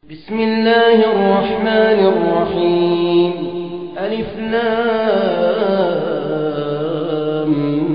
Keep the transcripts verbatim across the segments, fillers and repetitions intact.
بسم الله الرحمن الرحيم. ألف لام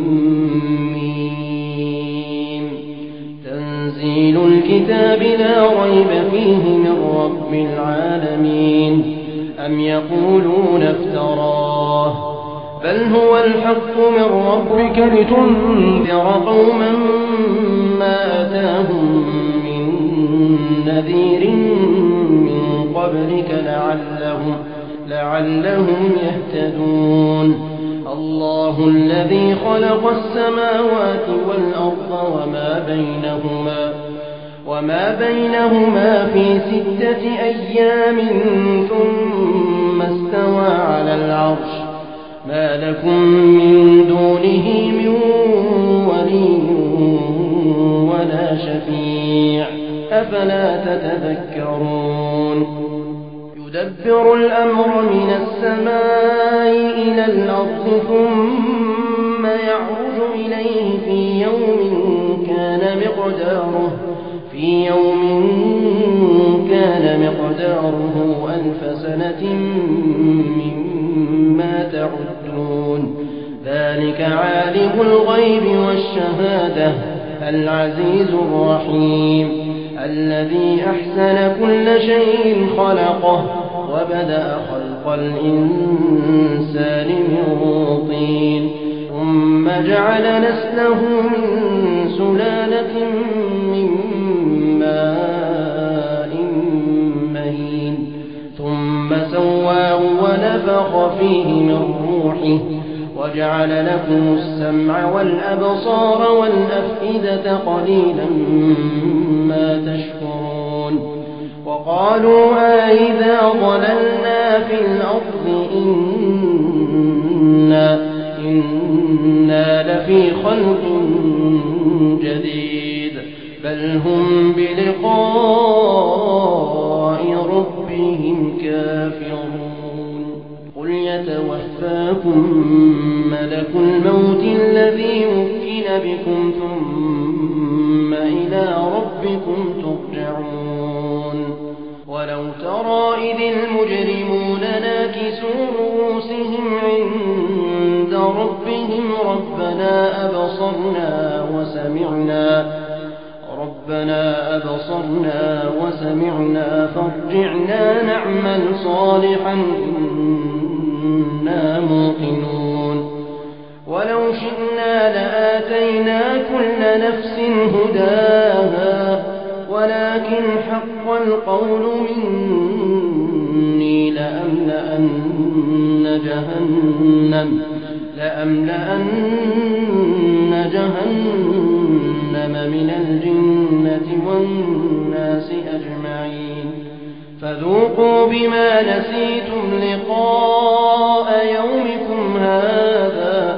ميم. تنزيل الكتاب لا ريب فيه من رب العالمين. أم يقولون افتراه بل هو الحق من ربك لتنذر قوما ما أتاهم من نذير من قبلك لعلهم, لعلهم يهتدون. الله الذي خلق السماوات والأرض وما بينهما, وما بينهما في ستة أيام ثم استوى على العرش. ما لكم من دونه من ولي ولا شفيع أفلا تتذكرون. يدبر الأمر من السماء إلى الأرض ثم يعرج إليه في يوم كان مقداره في يوم كان مقداره ألف سنة مما تعدون. ذلك عالم الغيب والشهادة العزيز الرحيم الذي أحسن كل شيء خلقه وبدأ خلق الإنسان من طين ثم جعل نسله من سلالة من ماء مهين ثم سواه ونفخ فيه من روحه وجعل لكم السمع والأبصار والأفئدة قليلا ما تشكرون. وقالوا أئذا ضللنا في الأرض إنا, إنا لفي خلق جديد بل هم بلقاء ربهم كافرون. قل يتوفاكم ملك الموت الذي وكل بكم ثم إلى ربكم ترجعون. ولو ترى إذ المجرمون ناكسوا رؤوسهم عند ربهم ربنا أبصرنا وسمعنا ربنا أبصرنا وسمعنا فارجعنا نعمل صالحا إنا موقنون. ولو شئنا لآتينا كل نفس هداها ولكن حق القول مني لأملأن جهنم لأملأن جهنم من الجنة والناس أجمعين. فذوقوا بما نسيتم لقاء يومكم هذا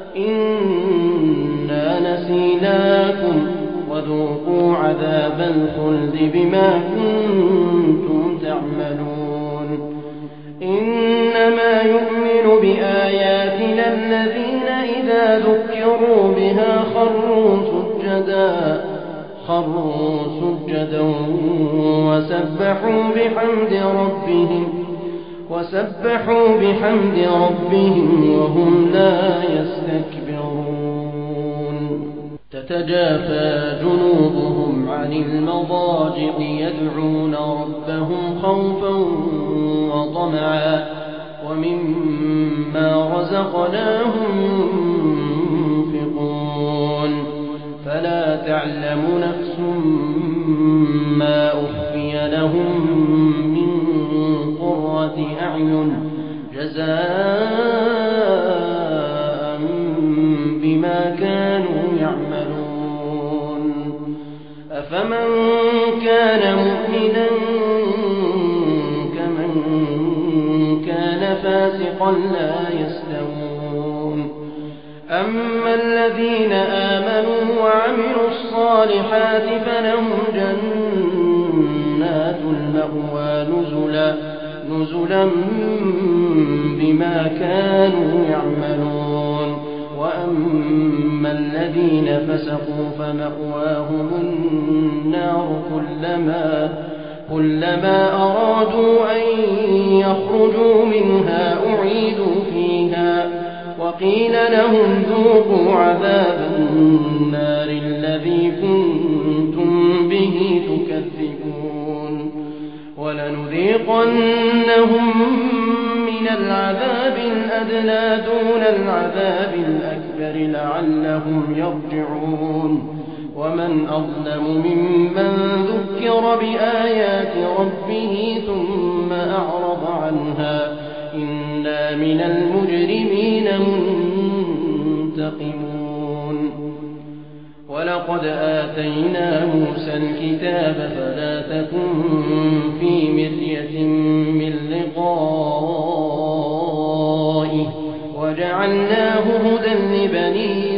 إنا نسيناكم وذوقوا عذاب الخلد بما كنتم تعملون. إنما يؤمن بآياتنا الذين إذا ذكروا بها خروا سجدا خروا سجدا وسبحوا بحمد ربهم وسبحوا بحمد ربهم وهم لا يستكبرون. تتجافى جنوبهم عن المضاجع يدعون ربهم خوفا وطمعا ومما رزقناهم ينفقون. فلا تعلم نفس ما أخفي لهم من قرة أعين جزاء بما كانوا يعملون. أفمن كان مؤمنا كمن كان فاسقا لا يستوون. أما الذين آمنوا وعملوا الصالحات فلهم جنات المأوى نزلا, نزلا بما كانوا يعملون. وأما الذين فسقوا فمأواهم النار كلما كلما أرادوا أن يخرجوا منها أعيدوا فيها وقيل لهم ذوقوا عذاب النار الذي كنتم به تكذبون ولنذيقنهم من العذاب الأدنى دون العذاب الأكبر لعلهم يرجعون ومن أظلم ممن ذكر بآيات ربه ثم أعرض عنها إنا من المجرمين منتقمون ولقد آتينا موسى الكتاب فلا تكن في مرية من لقائه وجعلناه هدى لبني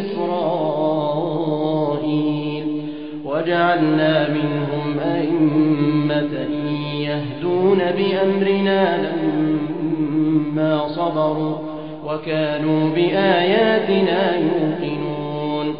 إسرائيل وجعلنا منهم أئمة يهدون بأمرنا لما صبروا وكانوا بآياتنا يوقنون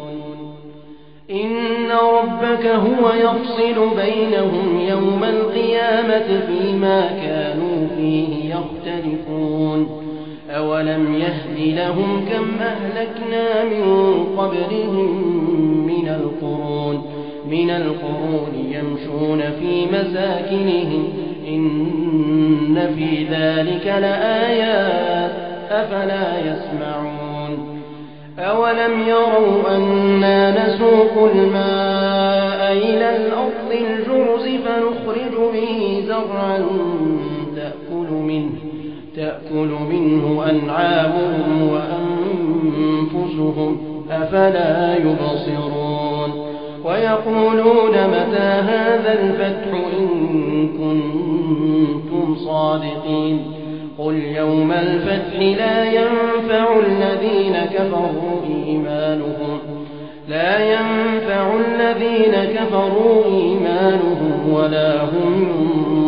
إن ربك هو يفصل بينهم يوم القيامة فيما كانوا فيه يختلفون أولم يهد لهم كم أهلكنا من قبلهم من القرون من القرون يمشون في مساكنهم إن في ذلك لآيات أفلا يسمعون أولم يروا أنا نسوق الماء إلى الأرض الجرز فنخرج به زرعا تأكل منه تأكل منه أنعامهم وأنفسهم أفلا يبصرون ويقولون متى هذا الفتح إن كنتم صادقين قل يوم الفتح لا ينفع الذين كفروا إيمانهم لا ينفع الذين كفروا إيمانهم ولا هم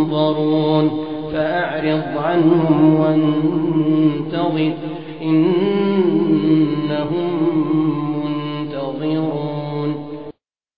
ينظرون فأعرض عنهم وانتظر إن